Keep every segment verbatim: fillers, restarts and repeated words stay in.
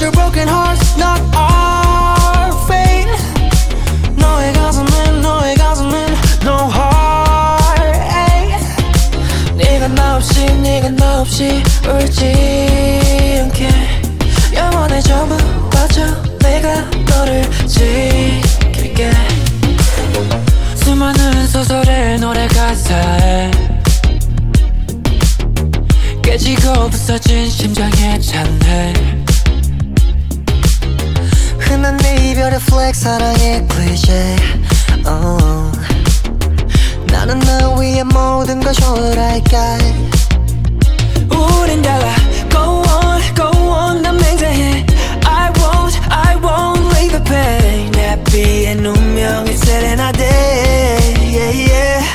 hundred broken hearts not our fate. 너의 가슴엔 너의 가슴엔 no heartache. 네가 나 없이 네가 나 없이 울지 않게 영원의 전부 바쳐 내가 너를 지킬게. 수많은 소설의 노래 가사에 깨지고 부서진 심장에 찬해. 흔한 내 이별의 플렉 사랑의 클리셰. oh. 나는 너 위해 모든 걸 초월할게. 우린 달라 go on go on 난 맹세해. I won't I won't leave the pain. 해피의 운명의 세레나데 yeah, yeah.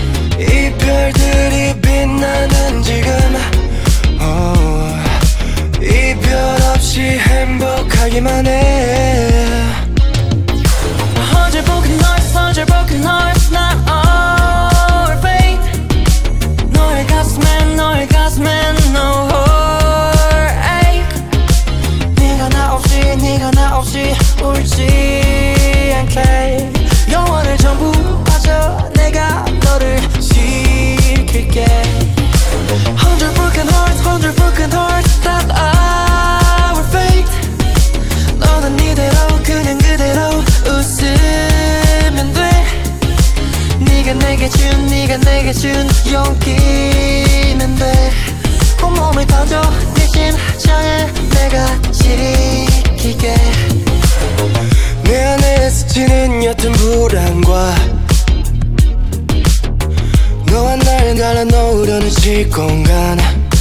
이별들이 빛나는 지금 oh. 이별 없이 행복하기만 해. Hundred broken hearts hundred broken hearts not our fate. 너의 가슴엔 너의 가슴엔 no heartache. 네가 나 없이 네가 나 없이 울지 않게 영원을 전부 바쳐 내가 너를 지킬게. Hundred broken hearts hundred broken hearts not our fate. 너는 이대로 그냥 그대로 웃으면 돼. 네가 내게 준 네가 내게 준 용기면 돼. 온몸을 던져 네 심장에 내가 지킬게. 내 안에 스치는 옅은 불안과 너와 날 갈라놓으려는 시공간.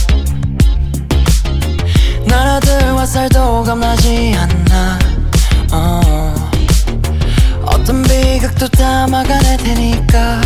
나라들과 살도 겁나지 않나. oh. 어떤 비극도 다 막아낼 테니까.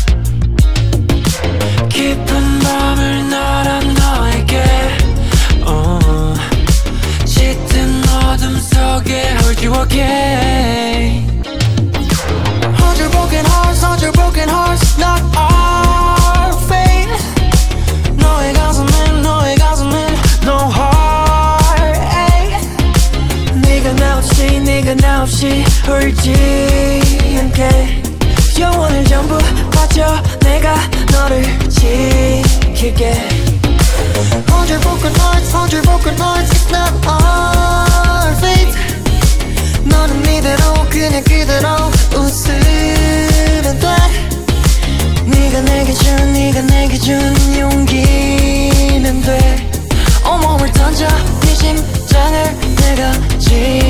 깊은 밤을 날아 너에게 oh. 짙은 어둠 속에 hold you again. Hundred broken hearts hundred broken hearts not our fate. 너의 가슴엔 너의 가슴엔 no heartache. 네가 나 없이 네가 나 없이 울지 않게 영원을 전부 바쳐 내가 너를 지킬게. Hundred broken hearts hundred broken hearts it's not our fate. 너는 이대로 그냥 그대로 웃으면 돼. 네가 내게 준 네가 내게 준 용기면 돼. 온몸을 던져 네 심장을 내가 지